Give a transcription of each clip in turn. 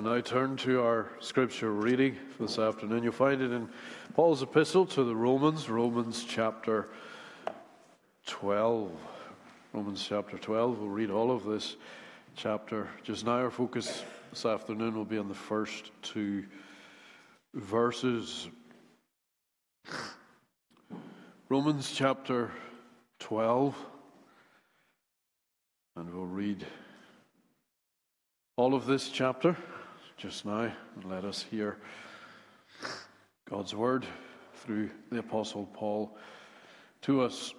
And now turn to our scripture reading for this afternoon. You'll find it in Paul's epistle to the Romans, Romans chapter 12. Romans chapter 12. We'll read all of this chapter. Just now our focus this afternoon will be on the first two verses. Romans chapter 12. And we'll read all of this chapter just now, and let us hear God's word through the Apostle Paul to us.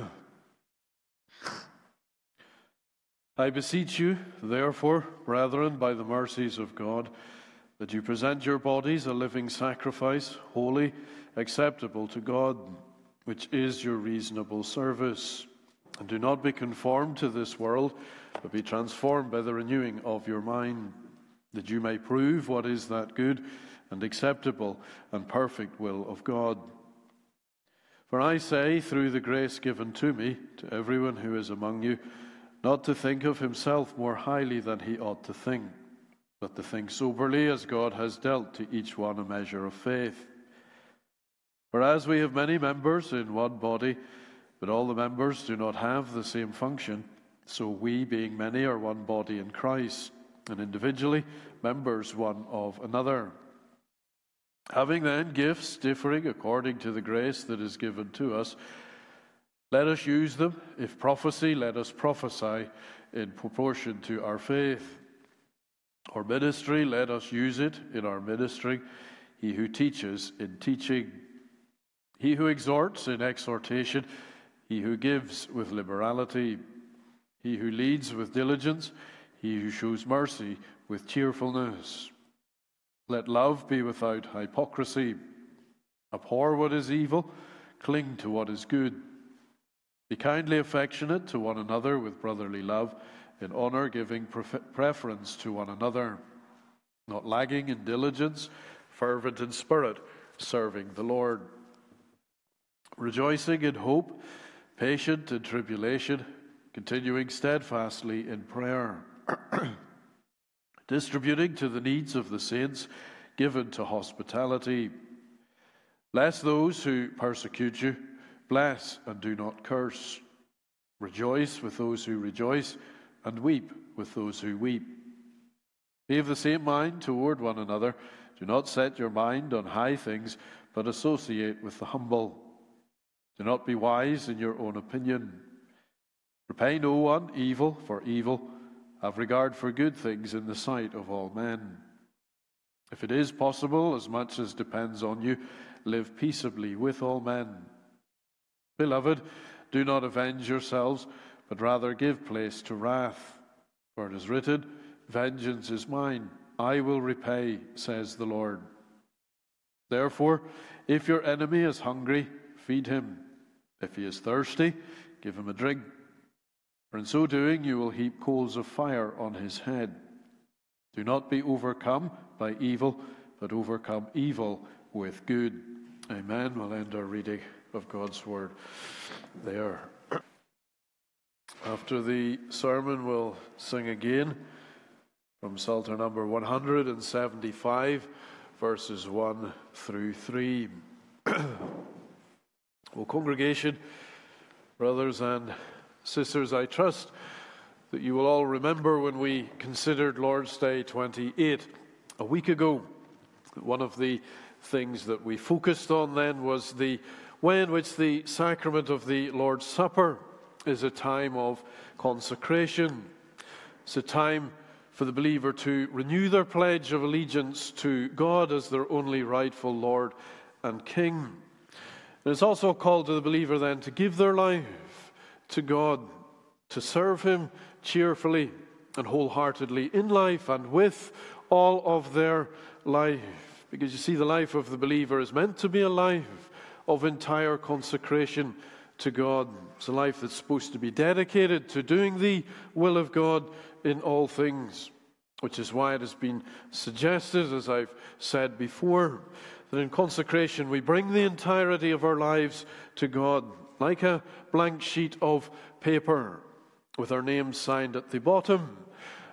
I beseech you, therefore, brethren, by the mercies of God, that you present your bodies a living sacrifice, holy, acceptable to God, which is your reasonable service. And do not be conformed to this world, but be transformed by the renewing of your mind, that you may prove what is that good and acceptable and perfect will of God. For I say, through the grace given to me, to everyone who is among you, not to think of himself more highly than he ought to think, but to think soberly, as God has dealt to each one a measure of faith. For as we have many members in one body, but all the members do not have the same function, so we, being many, are one body in Christ, and individually members one of another. Having then gifts differing according to the grace that is given to us, let us use them. If prophecy, let us prophesy in proportion to our faith. Or ministry, let us use it in our ministry. He who teaches, in teaching. He who exhorts, in exhortation. He who gives, with liberality. He who leads, with diligence. He who shows mercy, with cheerfulness. Let love be without hypocrisy. Abhor what is evil. Cling to what is good. Be kindly affectionate to one another with brotherly love, in honor giving preference to one another, not lagging in diligence, fervent in spirit, serving the Lord. Rejoicing in hope, patient in tribulation, continuing steadfastly in prayer, distributing to the needs of the saints, given to hospitality. Bless those who persecute you. Bless and do not curse. Rejoice with those who rejoice, and weep with those who weep. Be of the same mind toward one another. Do not set your mind on high things, but associate with the humble. Do not be wise in your own opinion. Repay no one evil for evil. Have regard for good things in the sight of all men. If it is possible, as much as depends on you, live peaceably with all men. Beloved, do not avenge yourselves, but rather give place to wrath. For it is written, vengeance is mine, I will repay, says the Lord. Therefore, if your enemy is hungry, feed him. If he is thirsty, give him a drink. For in so doing, you will heap coals of fire on his head. Do not be overcome by evil, but overcome evil with good. Amen. We'll end our reading of God's word there. After the sermon, we'll sing again from Psalter number 175, verses 1 through 3. Well, congregation, brothers and sisters, I trust that you will all remember when we considered Lord's Day 28 a week ago. One of the things that we focused on then was the way in which the sacrament of the Lord's Supper is a time of consecration. It's a time for the believer to renew their pledge of allegiance to God as their only rightful Lord and King. And it's also called to the believer then to give their life to God, to serve Him cheerfully and wholeheartedly in life and with all of their life. Because you see, the life of the believer is meant to be a life of entire consecration to God. It's a life that's supposed to be dedicated to doing the will of God in all things, which is why it has been suggested, as I've said before, that in consecration we bring the entirety of our lives to God, like a blank sheet of paper with our names signed at the bottom,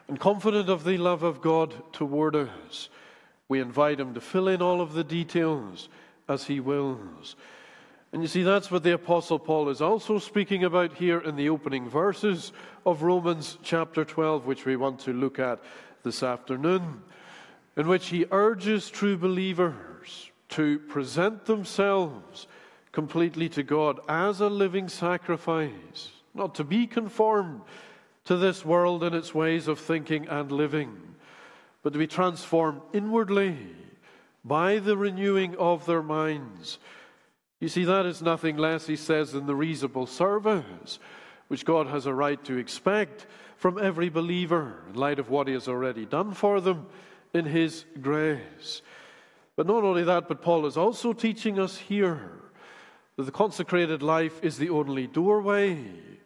And confident of the love of God toward us, we invite him to fill in all of the details as he wills. And you see, that's what the Apostle Paul is also speaking about here in the opening verses of Romans chapter 12, which we want to look at this afternoon, in which he urges true believers to present themselves completely to God as a living sacrifice, not to be conformed to this world and its ways of thinking and living, but to be transformed inwardly by the renewing of their minds. You see, that is nothing less, he says, than the reasonable service which God has a right to expect from every believer in light of what he has already done for them in his grace. But not only that, but Paul is also teaching us here that the consecrated life is the only doorway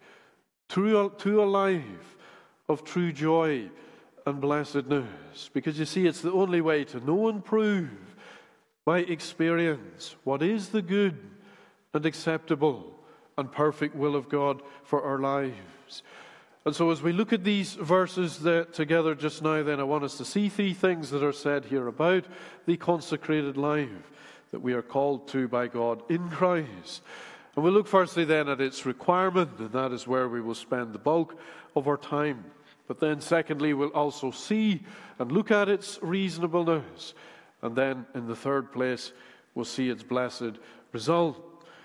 to a life of true joy and blessedness. Because you see, it's the only way to know and prove by experience what is the good and acceptable and perfect will of God for our lives. And so as we look at these verses together just now, then I want us to see three things that are said here about the consecrated life that we are called to by God in Christ. And we'll look firstly then at its requirement, and that is where we will spend the bulk of our time. But then secondly, we'll also see and look at its reasonableness. And then in the third place, we'll see its blessed result.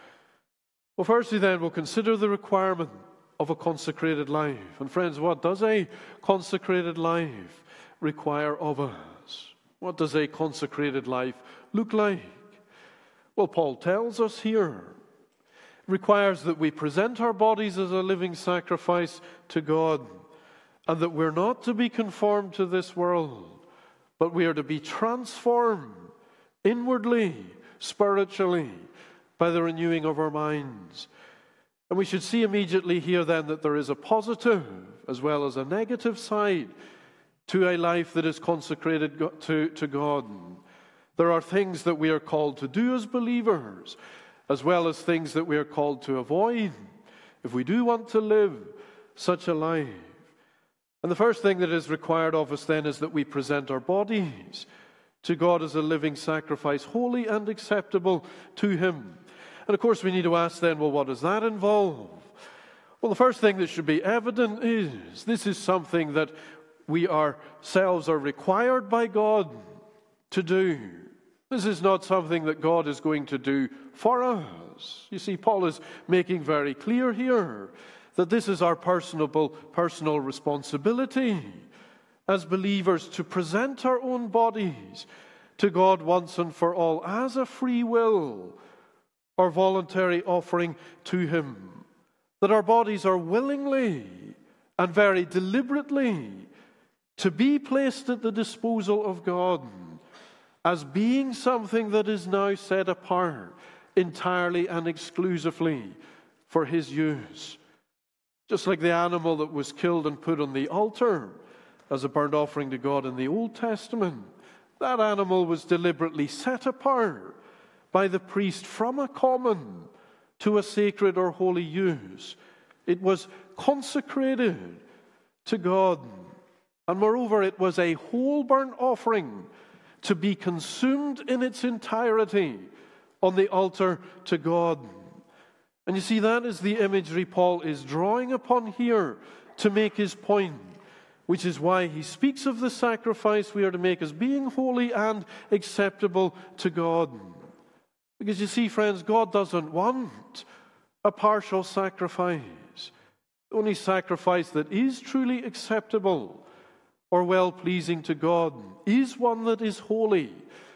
Well, firstly then, we'll consider the requirement of a consecrated life. And friends, what does a consecrated life require of us? What does a consecrated life look like? Well, Paul tells us here, it requires that we present our bodies as a living sacrifice to God, and that we're not to be conformed to this world, but we are to be transformed inwardly, spiritually, by the renewing of our minds. And we should see immediately here then that there is a positive as well as a negative side to a life that is consecrated to God. There are things that we are called to do as believers, as well as things that we are called to avoid if we do want to live such a life. And the first thing that is required of us then is that we present our bodies to God as a living sacrifice, holy and acceptable to him. And of course we need to ask then, well, what does that involve? Well, the first thing that should be evident is this is something that we ourselves are required by God to do. This is not something that God is going to do for us. You see, Paul is making very clear here that this is our personal responsibility as believers to present our own bodies to God once and for all as a free will or voluntary offering to him. That our bodies are willingly and very deliberately to be placed at the disposal of God as being something that is now set apart entirely and exclusively for his use. Just like the animal that was killed and put on the altar as a burnt offering to God in the Old Testament, that animal was deliberately set apart by the priest from a common to a sacred or holy use. It was consecrated to God. And moreover, it was a whole burnt offering to be consumed in its entirety on the altar to God. And you see, that is the imagery Paul is drawing upon here to make his point, which is why he speaks of the sacrifice we are to make as being holy and acceptable to God. Because you see, friends, God doesn't want a partial sacrifice. The only sacrifice that is truly acceptable or well-pleasing to God is one that is holy,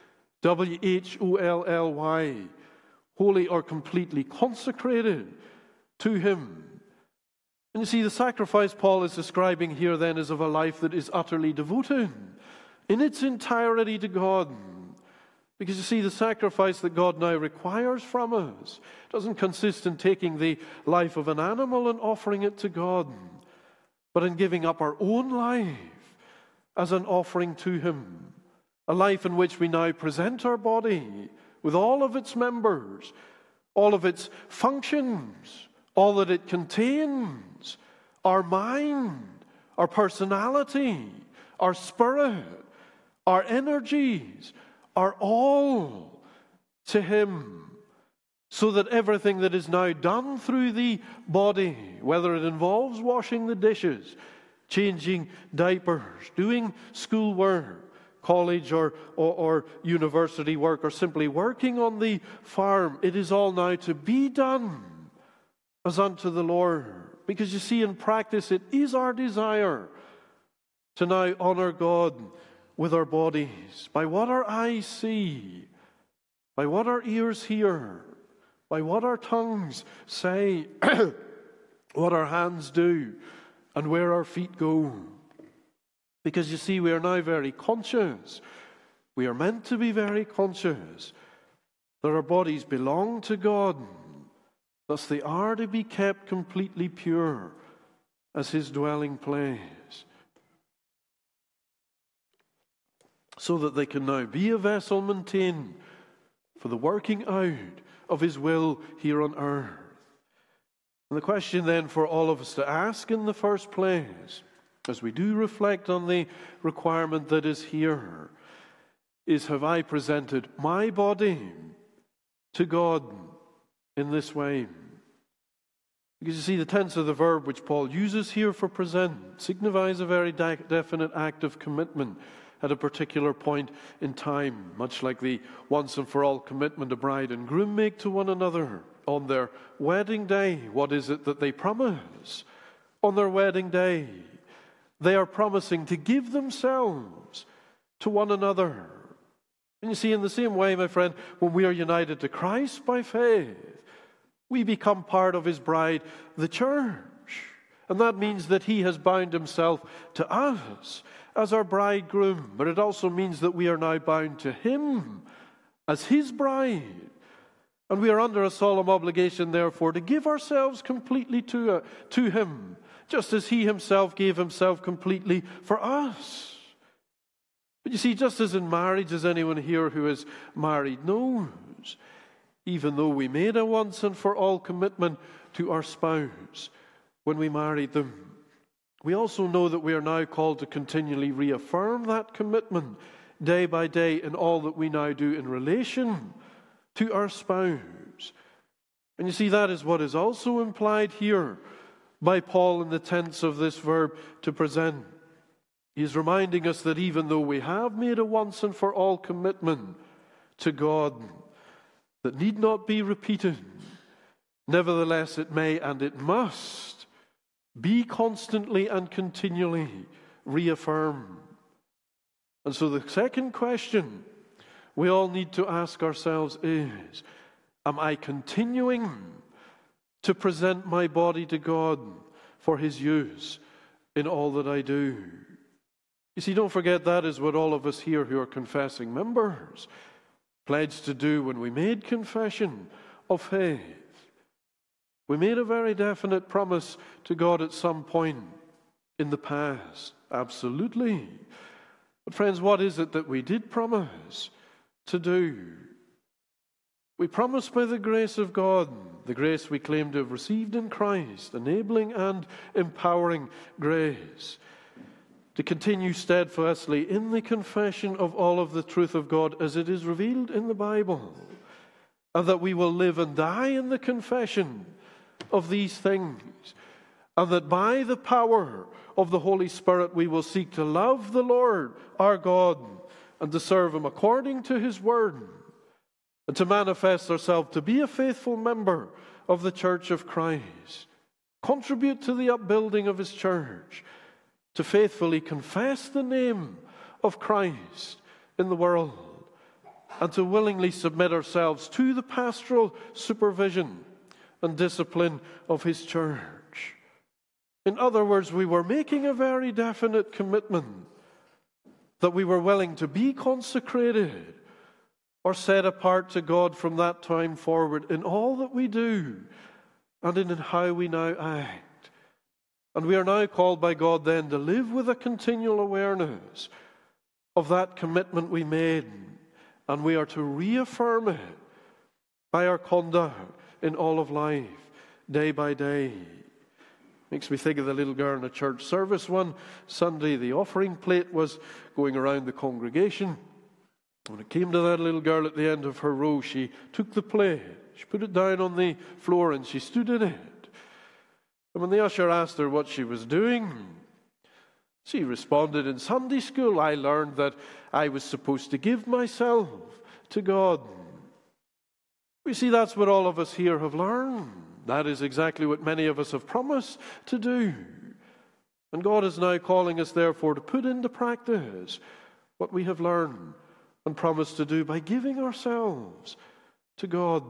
W-H-O-L-L-Y, holy or completely consecrated to him. And you see, the sacrifice Paul is describing here then is of a life that is utterly devoted in its entirety to God. Because you see, the sacrifice that God now requires from us doesn't consist in taking the life of an animal and offering it to God, but in giving up our own life as an offering to him. A life in which we now present our body with all of its members, all of its functions, all that it contains, our mind, our personality, our spirit, our energies are all to Him, so that everything that is now done through the body, whether it involves washing the dishes, changing diapers, doing schoolwork, college or university work, or simply working on the farm, it is all now to be done as unto the Lord. Because you see, in practice, it is our desire to now honor God with our bodies, by what our eyes see, by what our ears hear, by what our tongues say, what our hands do, and where our feet go. Because you see, we are now very conscious. We are meant to be very conscious that our bodies belong to God. Thus they are to be kept completely pure as His dwelling place, so that they can now be a vessel maintained for the working out of His will here on earth. And the question then for all of us to ask in the first place, as we do reflect on the requirement that is here, is, have I presented my body to God in this way? Because you see, the tense of the verb which Paul uses here for present signifies a very definite act of commitment at a particular point in time, much like the once and for all commitment a bride and groom make to one another on their wedding day. What is it that they promise on their wedding day? They are promising to give themselves to one another. And you see, in the same way, my friend, when we are united to Christ by faith, we become part of His bride, the church. And that means that He has bound Himself to us as our bridegroom. But it also means that we are now bound to Him as His bride. And we are under a solemn obligation, therefore, to give ourselves completely to Him, just as He Himself gave Himself completely for us. But you see, just as in marriage, as anyone here who is married knows, even though we made a once and for all commitment to our spouse when we married them, we also know that we are now called to continually reaffirm that commitment day by day in all that we now do in relation to our spouse. And you see, that is what is also implied here by Paul in the tense of this verb to present. He is reminding us that even though we have made a once and for all commitment to God that need not be repeated, nevertheless it may and it must be constantly and continually reaffirmed. And so the second question we all need to ask ourselves is, am I continuing to present my body to God for His use in all that I do? You see, don't forget, that is what all of us here who are confessing members pledged to do when we made confession of faith. We made a very definite promise to God at some point in the past, absolutely. But friends, what is it that we did promise to do? We promised by the grace of God, the grace we claim to have received in Christ, enabling and empowering grace, to continue steadfastly in the confession of all of the truth of God as it is revealed in the Bible, and that we will live and die in the confession of these things, and that by the power of the Holy Spirit we will seek to love the Lord our God and to serve Him according to His word, and to manifest ourselves to be a faithful member of the Church of Christ, contribute to the upbuilding of His church, to faithfully confess the name of Christ in the world, and to willingly submit ourselves to the pastoral supervision and discipline of His church. In other words, we were making a very definite commitment that we were willing to be consecrated or set apart to God from that time forward in all that we do and in how we now act. And we are now called by God then to live with a continual awareness of that commitment we made, and we are to reaffirm it by our conduct in all of life, day by day. Makes me think of the little girl in a church service one Sunday. The offering plate was going around the congregation. When it came to that little girl at the end of her row, she took the plate, she put it down on the floor, and she stood in it. And when the usher asked her what she was doing, she responded, "In Sunday school, I learned that I was supposed to give myself to God." We see that's what all of us here have learned. That is exactly what many of us have promised to do. And God is now calling us, therefore, to put into practice what we have learned and promised to do by giving ourselves to God.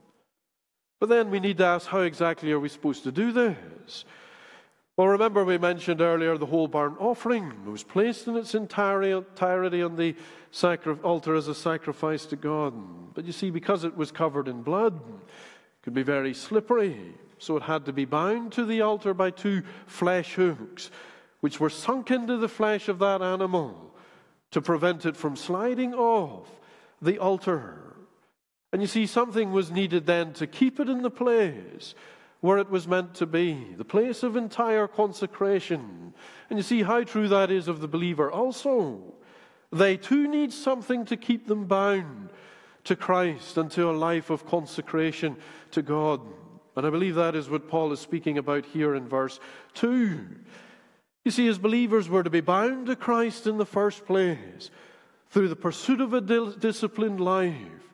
But then we need to ask, how exactly are we supposed to do this? Well, remember we mentioned earlier the whole burnt offering. It was placed in its entirety on the altar as a sacrifice to God. But you see, because it was covered in blood, it could be very slippery. So it had to be bound to the altar by 2 flesh hooks, which were sunk into the flesh of that animal to prevent it from sliding off the altar. And you see, something was needed then to keep it in the place where it was meant to be, the place of entire consecration. And you see how true that is of the believer also. They too need something to keep them bound to Christ and to a life of consecration to God. And I believe that is what Paul is speaking about here in verse 2. You see, as believers, we're to be bound to Christ in the first place through the pursuit of a disciplined life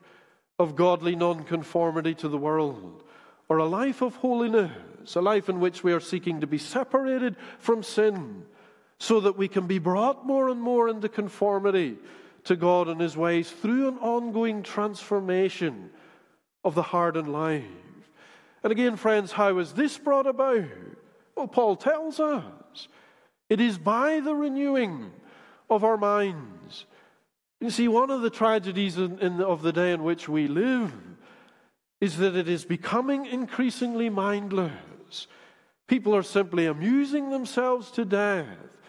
of godly nonconformity to the world, or a life of holiness, a life in which we are seeking to be separated from sin so that we can be brought more and more into conformity to God and His ways through an ongoing transformation of the heart and life. And again, friends, how is this brought about? Well, Paul tells us it is by the renewing of our minds. You see, one of the tragedies of the day in which we live is that it is becoming increasingly mindless. People are simply amusing themselves to death,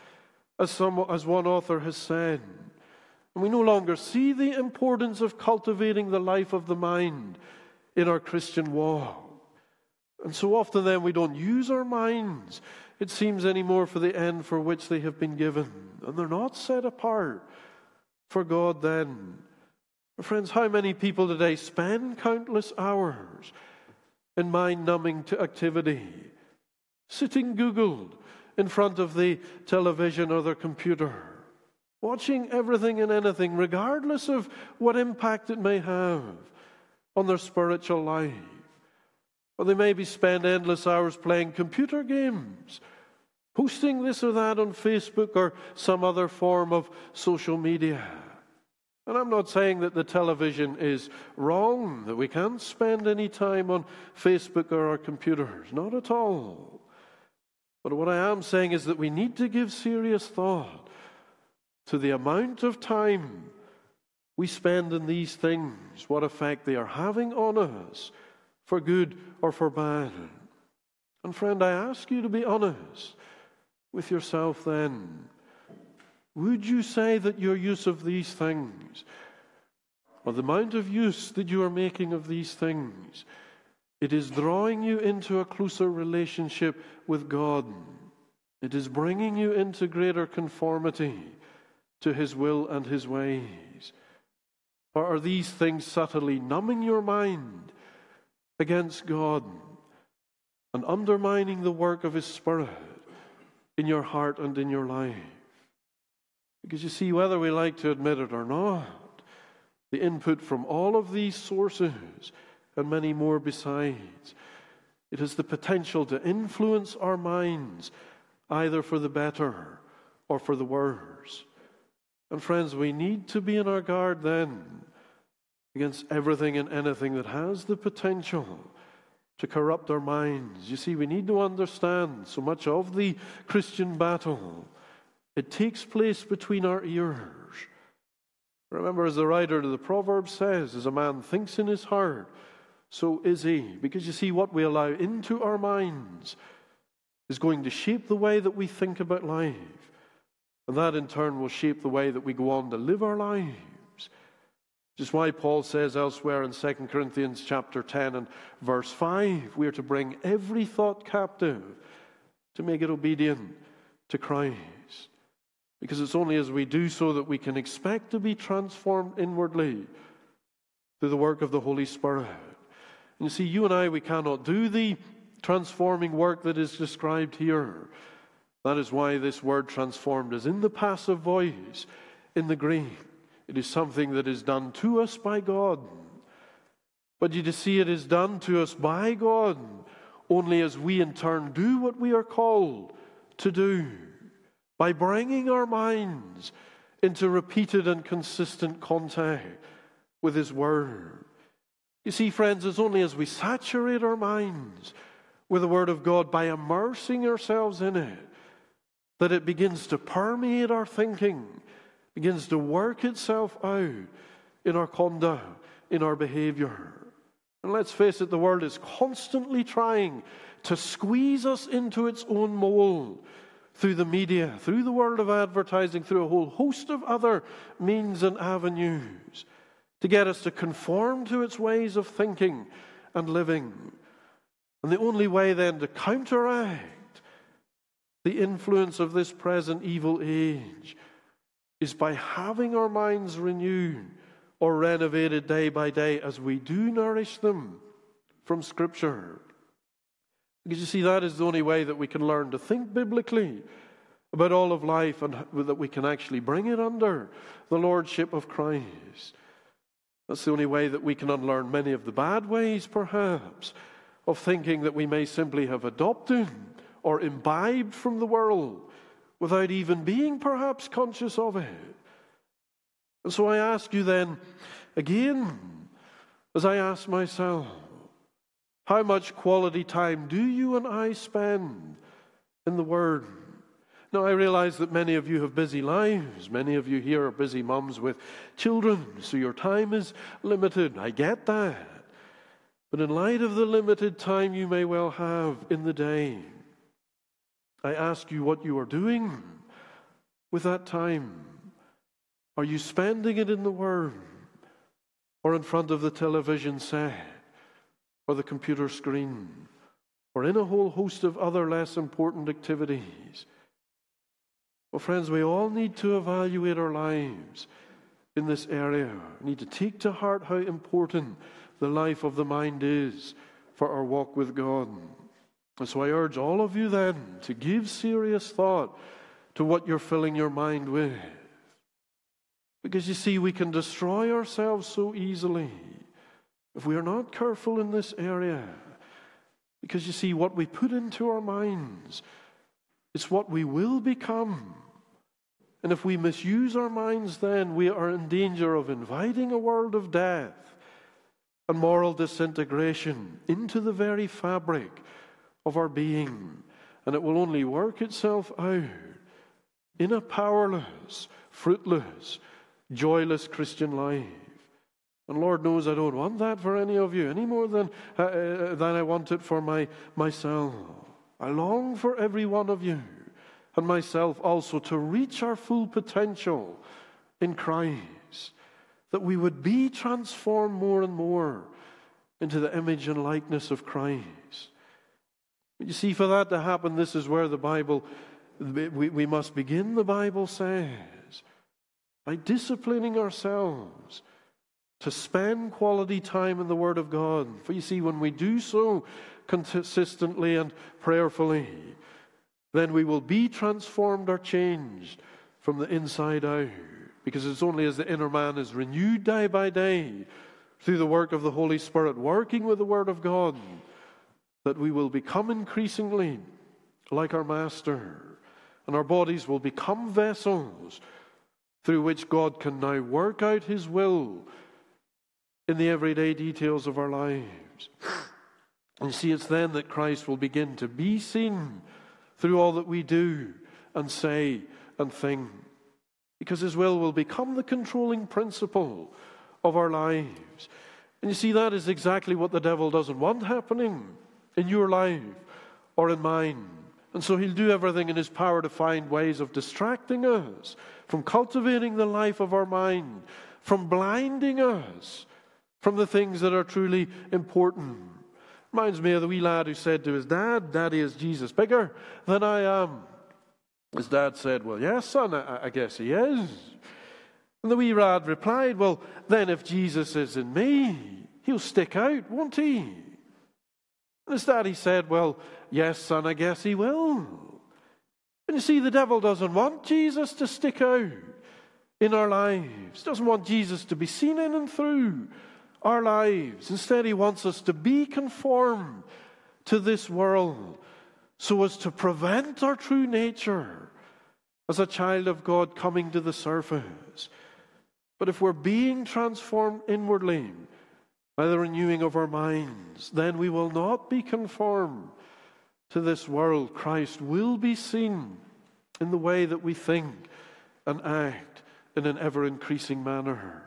as one author has said. And we no longer see the importance of cultivating the life of the mind in our Christian walk. And so often then we don't use our minds, it seems, anymore for the end for which they have been given. And they're not set apart for God then. Friends, how many people today spend countless hours in mind-numbing activity, sitting googled in front of the television or their computer, watching everything and anything, regardless of what impact it may have on their spiritual life. Or they maybe spend endless hours playing computer games, posting this or that on Facebook or some other form of social media. And I'm not saying that the television is wrong, that we can't spend any time on Facebook or our computers. Not at all. But what I am saying is that we need to give serious thought to the amount of time we spend in these things, what effect they are having on us, for good or for bad. And friend, I ask you to be honest with yourself then. Would you say that your use of these things, or the amount of use that you are making of these things, it is drawing you into a closer relationship with God? It is bringing you into greater conformity to His will and His ways? Or are these things subtly numbing your mind against God and undermining the work of His Spirit in your heart and in your life? Because you see, whether we like to admit it or not, the input from all of these sources and many more besides, it has the potential to influence our minds either for the better or for the worse. And friends, we need to be on our guard then against everything and anything that has the potential to corrupt our minds. You see, we need to understand so much of the Christian battle, it takes place between our ears. Remember, as the writer of the Proverbs says, as a man thinks in his heart, so is he. Because you see, what we allow into our minds is going to shape the way that we think about life. And that in turn will shape the way that we go on to live our lives. Just why Paul says elsewhere in 2 Corinthians chapter 10 and verse 5, we are to bring every thought captive to make it obedient to Christ. Because it's only as we do so that we can expect to be transformed inwardly through the work of the Holy Spirit. And you see, you and I, we cannot do the transforming work that is described here. That is why this word transformed is in the passive voice in the Greek. It is something that is done to us by God. But you see, it is done to us by God only as we in turn do what we are called to do, by bringing our minds into repeated and consistent contact with His Word. You see, friends, it's only as we saturate our minds with the Word of God by immersing ourselves in it that it begins to permeate our thinking, begins to work itself out in our conduct, in our behavior. And let's face it, the world is constantly trying to squeeze us into its own mold through the media, through the world of advertising, through a whole host of other means and avenues to get us to conform to its ways of thinking and living. And the only way then to counteract the influence of this present evil age is by having our minds renewed or renovated day by day as we do nourish them from Scripture. Because you see, that is the only way that we can learn to think biblically about all of life and that we can actually bring it under the lordship of Christ. That's the only way that we can unlearn many of the bad ways, perhaps, of thinking that we may simply have adopted or imbibed from the world without even being perhaps conscious of it. And so I ask you then, again, as I ask myself, how much quality time do you and I spend in the Word? Now, I realize that many of you have busy lives. Many of you here are busy mums with children, so your time is limited. I get that. But in light of the limited time you may well have in the day, I ask you what you are doing with that time. Are you spending it in the Word or in front of the television set or the computer screen or in a whole host of other less important activities? Well, friends, we all need to evaluate our lives in this area. We need to take to heart how important the life of the mind is for our walk with God. And so I urge all of you then to give serious thought to what you're filling your mind with. Because you see, we can destroy ourselves so easily if we are not careful in this area. Because you see, what we put into our minds is what we will become. And if we misuse our minds, then we are in danger of inviting a world of death and moral disintegration into the very fabric of our being. And it will only work itself out in a powerless, fruitless, joyless Christian life. And Lord knows I don't want that for any of you any more than I want it for myself. I long for every one of you and myself also to reach our full potential in Christ, that we would be transformed more and more into the image and likeness of Christ. You see, for that to happen, this is where the Bible, we must begin, the Bible says, by disciplining ourselves to spend quality time in the Word of God. For you see, when we do so consistently and prayerfully, then we will be transformed or changed from the inside out. Because it's only as the inner man is renewed day by day through the work of the Holy Spirit, working with the Word of God, that we will become increasingly like our Master. And our bodies will become vessels through which God can now work out His will in the everyday details of our lives. And see, it's then that Christ will begin to be seen through all that we do and say and think. Because His will become the controlling principle of our lives. And you see, that is exactly what the devil doesn't want happening in your life or in mine. And so he'll do everything in his power to find ways of distracting us from cultivating the life of our mind, from blinding us from the things that are truly important. Reminds me of the wee lad who said to his dad, "Daddy, is Jesus bigger than I am?" His dad said, "Well, yes, son, I guess he is." And the wee lad replied, "Well, then if Jesus is in me, he'll stick out, won't he?" And his daddy said, "Well, yes, son, I guess he will." And you see, the devil doesn't want Jesus to stick out in our lives. Doesn't want Jesus to be seen in and through our lives. Instead, he wants us to be conformed to this world so as to prevent our true nature as a child of God coming to the surface. But if we're being transformed inwardly by the renewing of our minds, then we will not be conformed to this world. Christ will be seen in the way that we think and act in an ever-increasing manner.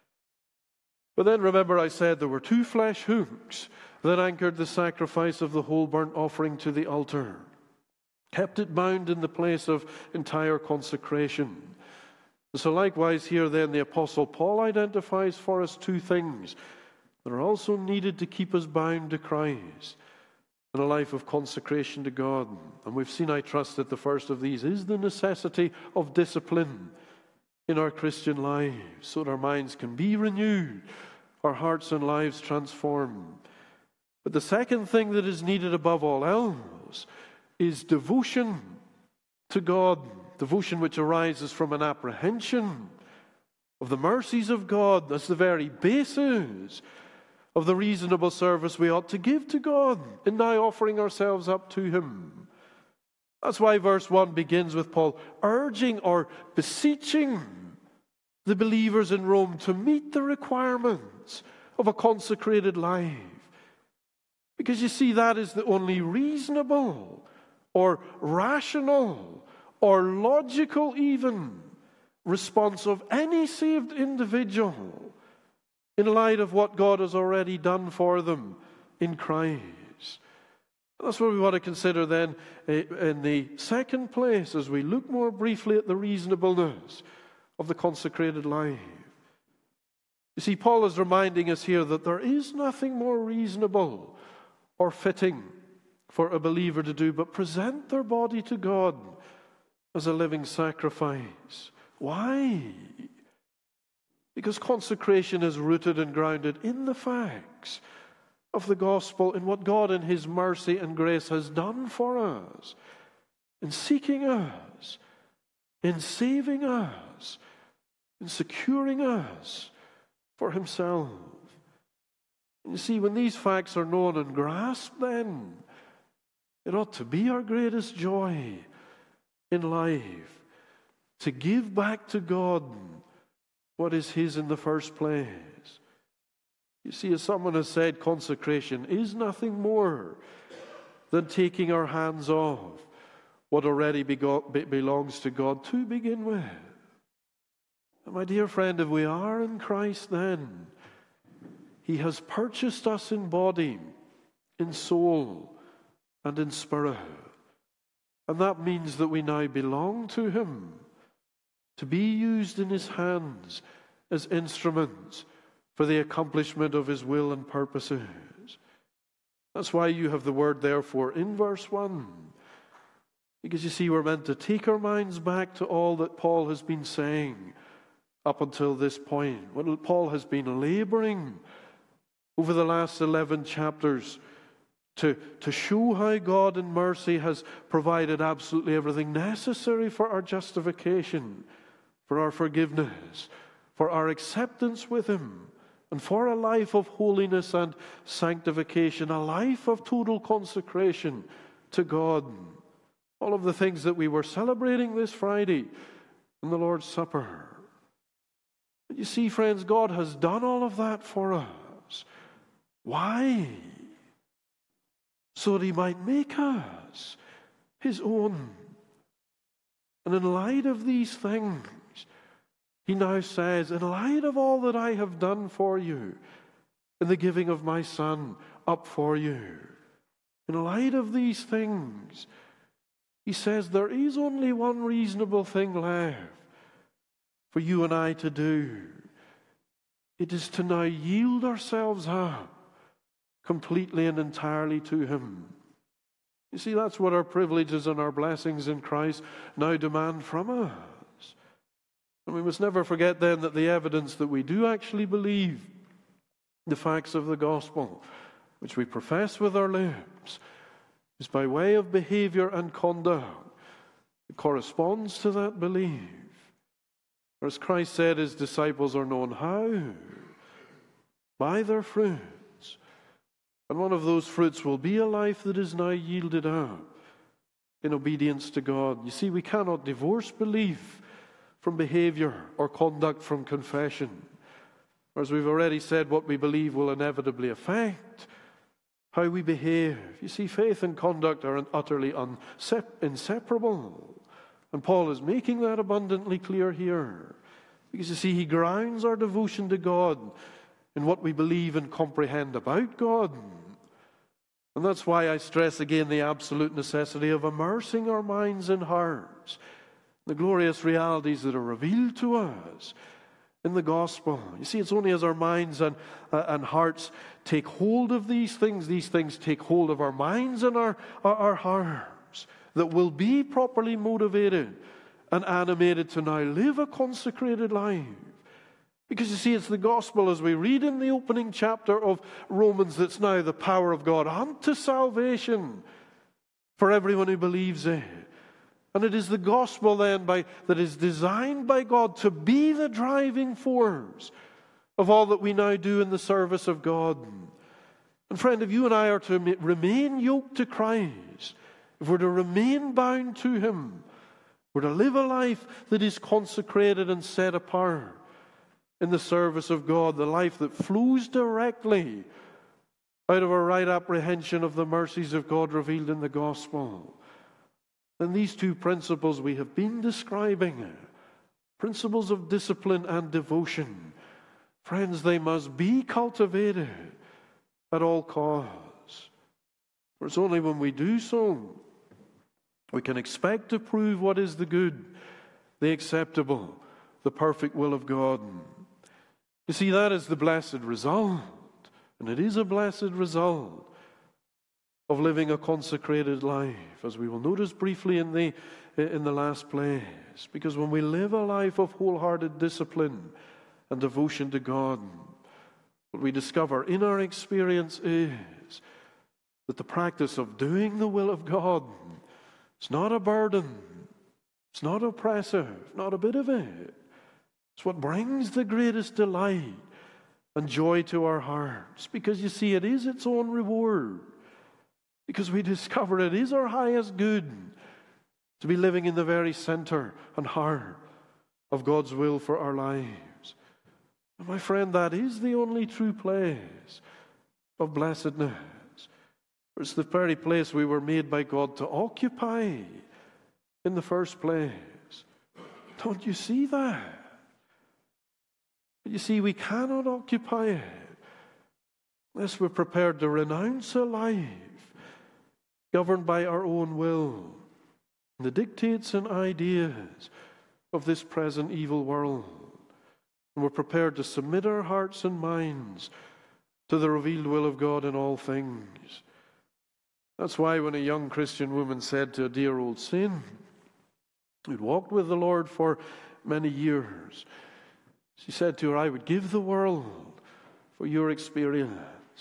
But then remember, I said there were two flesh hooks that anchored the sacrifice of the whole burnt offering to the altar, kept it bound in the place of entire consecration. So likewise here then the Apostle Paul identifies for us two things that are also needed to keep us bound to Christ in a life of consecration to God. And we've seen, I trust, that the first of these is the necessity of discipline in our Christian lives, so that our minds can be renewed, our hearts and lives transformed. But the second thing that is needed above all else is devotion to God, devotion which arises from an apprehension of the mercies of God as the very basis of the reasonable service we ought to give to God in now offering ourselves up to Him. That's why verse 1 begins with Paul urging or beseeching the believers in Rome to meet the requirements of a consecrated life. Because you see, that is the only reasonable or rational or logical even response of any saved individual in light of what God has already done for them in Christ. That's what we want to consider then in the second place as we look more briefly at the reasonableness of the consecrated life. You see, Paul is reminding us here that there is nothing more reasonable or fitting for a believer to do but present their body to God as a living sacrifice. Why? Because consecration is rooted and grounded in the facts of the gospel, in what God in His mercy and grace has done for us, in seeking us, in saving us, in securing us for Himself. And you see, when these facts are known and grasped, then it ought to be our greatest joy in life to give back to God what is His in the first place. You see, as someone has said, consecration is nothing more than taking our hands off what already belongs to God to begin with. And my dear friend, if we are in Christ, then He has purchased us in body, in soul, and in spirit. And that means that we now belong to Him, to be used in His hands as instruments for the accomplishment of His will and purposes. That's why you have the word therefore in verse 1. Because you see, we're meant to take our minds back to all that Paul has been saying up until this point. What Paul has been laboring over the last 11 chapters to show how God in mercy has provided absolutely everything necessary for our justification, for our forgiveness, for our acceptance with Him, and for a life of holiness and sanctification, a life of total consecration to God. All of the things that we were celebrating this Friday in the Lord's Supper. But you see, friends, God has done all of that for us. Why? So that He might make us His own. And in light of these things, He now says, in light of all that I have done for you, in the giving of my Son up for you, in light of these things, He says there is only one reasonable thing left for you and I to do. It is to now yield ourselves up completely and entirely to him. You see, that's what our privileges and our blessings in Christ now demand from us. And we must never forget then that the evidence that we do actually believe the facts of the gospel, which we profess with our lips, is by way of behavior and conduct. It corresponds to that belief. For as Christ said, his disciples are known how? By their fruits. And one of those fruits will be a life that is now yielded up in obedience to God. You see, we cannot divorce belief from behavior or conduct from confession. Or as we've already said, what we believe will inevitably affect how we behave. You see, faith and conduct are utterly inseparable. And Paul is making that abundantly clear here. Because you see, he grounds our devotion to God in what we believe and comprehend about God. And that's why I stress again the absolute necessity of immersing our minds and hearts in the glorious realities that are revealed to us in the gospel. You see, it's only as our minds and hearts take hold of these things take hold of our minds and our hearts, that will be properly motivated and animated to now live a consecrated life. Because you see, it's the gospel, as we read in the opening chapter of Romans, that's now the power of God unto salvation for everyone who believes it. And it is the gospel then that is designed by God to be the driving force of all that we now do in the service of God. And friend, if you and I are to remain yoked to Christ, if we're to remain bound to him, we're to live a life that is consecrated and set apart in the service of God, the life that flows directly out of a right apprehension of the mercies of God revealed in the gospel. And these two principles we have been describing, principles of discipline and devotion, friends, they must be cultivated at all costs. For it's only when we do so we can expect to prove what is the good, the acceptable, the perfect will of God. You see, that is the blessed result, and it is a blessed result of living a consecrated life, as we will notice briefly in the last place. Because when we live a life of wholehearted discipline and devotion to God, what we discover in our experience is that the practice of doing the will of God is not a burden, it's not oppressive, not a bit of it. It's what brings the greatest delight and joy to our hearts. Because you see, it is its own reward. Because we discover it is our highest good to be living in the very center and heart of God's will for our lives. And my friend, that is the only true place of blessedness. It's the very place we were made by God to occupy in the first place. Don't you see that? But you see, we cannot occupy it unless we're prepared to renounce a life governed by our own will, the dictates and ideas of this present evil world. And we're prepared to submit our hearts and minds to the revealed will of God in all things. That's why when a young Christian woman said to a dear old saint who'd walked with the Lord for many years, she said to her, "I would give the world for your experience."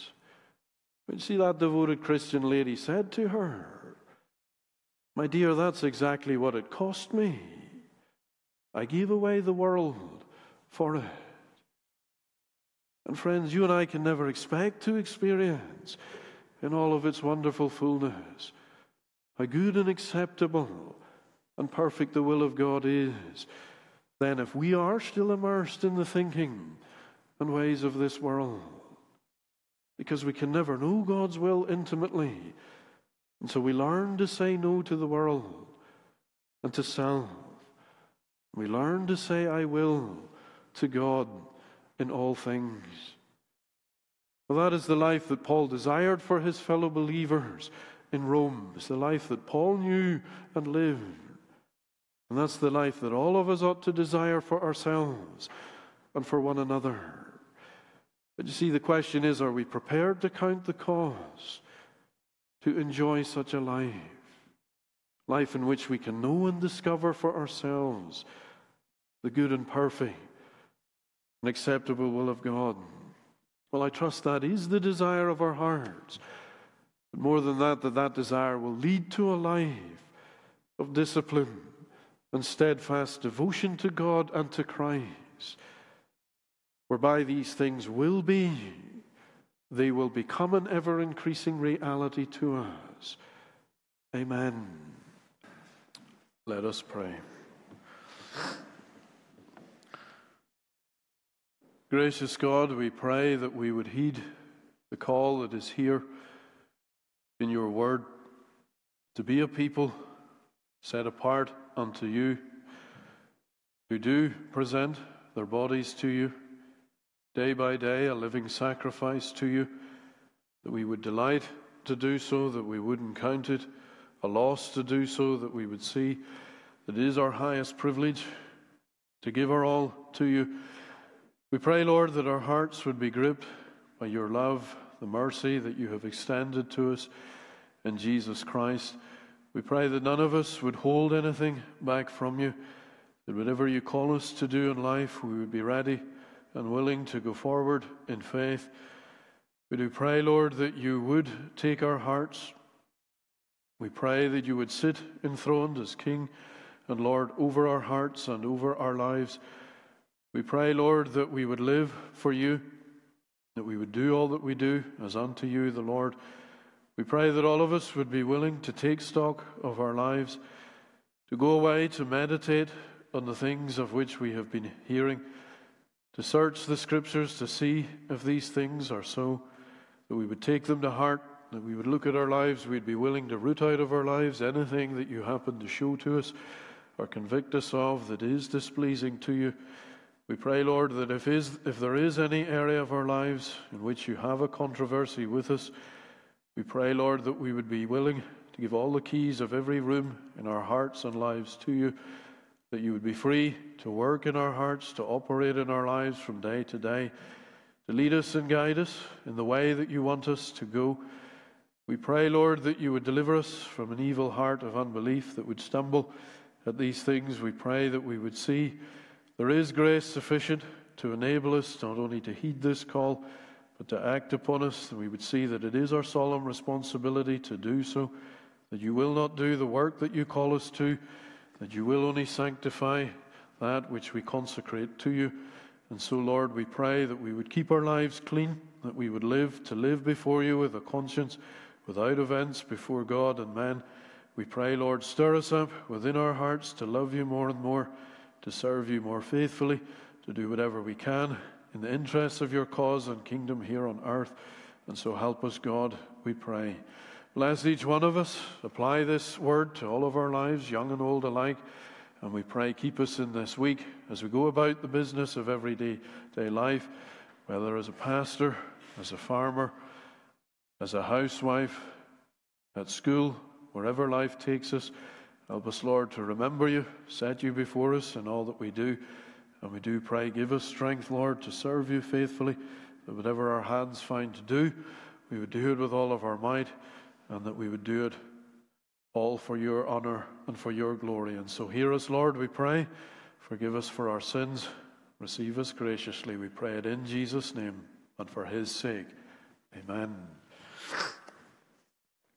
But see, that devoted Christian lady said to her, "My dear, that's exactly what it cost me. I gave away the world for it." And friends, you and I can never expect to experience in all of its wonderful fullness how good and acceptable and perfect the will of God is, then if we are still immersed in the thinking and ways of this world. Because we can never know God's will intimately until we learn to say no to the world and to self. We learn to say "I will" to God in all things. Well, that is the life that Paul desired for his fellow believers in Rome. It's the life that Paul knew and lived. And that's the life that all of us ought to desire for ourselves and for one another. But you see, the question is, are we prepared to count the cost to enjoy such a life? Life in which we can know and discover for ourselves the good and perfect and acceptable will of God. Well, I trust that is the desire of our hearts. But more than that, that desire will lead to a life of discipline and steadfast devotion to God and to Christ, whereby these things will be, they will become an ever-increasing reality to us. Amen. Let us pray. Gracious God, we pray that we would heed the call that is here in your word to be a people set apart unto you, who do present their bodies to you day by day, a living sacrifice to you, that we would delight to do so, that we wouldn't count it a loss to do so, that we would see that it is our highest privilege to give our all to you. We pray, Lord, that our hearts would be gripped by your love, the mercy that you have extended to us in Jesus Christ. We pray that none of us would hold anything back from you, that whatever you call us to do in life, we would be ready and willing to go forward in faith. We do pray, Lord, that you would take our hearts. We pray that you would sit enthroned as King and Lord over our hearts and over our lives. We pray, Lord, that we would live for you, that we would do all that we do as unto you, the Lord. We pray that all of us would be willing to take stock of our lives, to go away to meditate on the things of which we have been hearing, to search the Scriptures to see if these things are so, that we would take them to heart, that we would look at our lives, we'd be willing to root out of our lives anything that you happen to show to us or convict us of that is displeasing to you. We pray, Lord, that if there is any area of our lives in which you have a controversy with us, we pray, Lord, that we would be willing to give all the keys of every room in our hearts and lives to you, that you would be free to work in our hearts, to operate in our lives from day to day, to lead us and guide us in the way that you want us to go. We pray, Lord, that you would deliver us from an evil heart of unbelief that would stumble at these things. We pray that we would see there is grace sufficient to enable us not only to heed this call, but to act upon us, that we would see that it is our solemn responsibility to do so, that you will not do the work that you call us to, that you will only sanctify that which we consecrate to you. And so, Lord, we pray that we would keep our lives clean, that we would live before you with a conscience, without offense before God and man. We pray, Lord, stir us up within our hearts to love you more and more, to serve you more faithfully, to do whatever we can in the interests of your cause and kingdom here on earth. And so help us, God, we pray. Bless each one of us. Apply this word to all of our lives, young and old alike. And we pray, keep us in this week as we go about the business of everyday life, whether as a pastor, as a farmer, as a housewife, at school, wherever life takes us. Help us, Lord, to remember you, set you before us in all that we do. And we do pray, give us strength, Lord, to serve you faithfully, that whatever our hands find to do, we would do it with all of our might, and that we would do it all for your honor and for your glory. And so hear us, Lord, we pray. Forgive us for our sins. Receive us graciously. We pray it in Jesus' name and for his sake. Amen.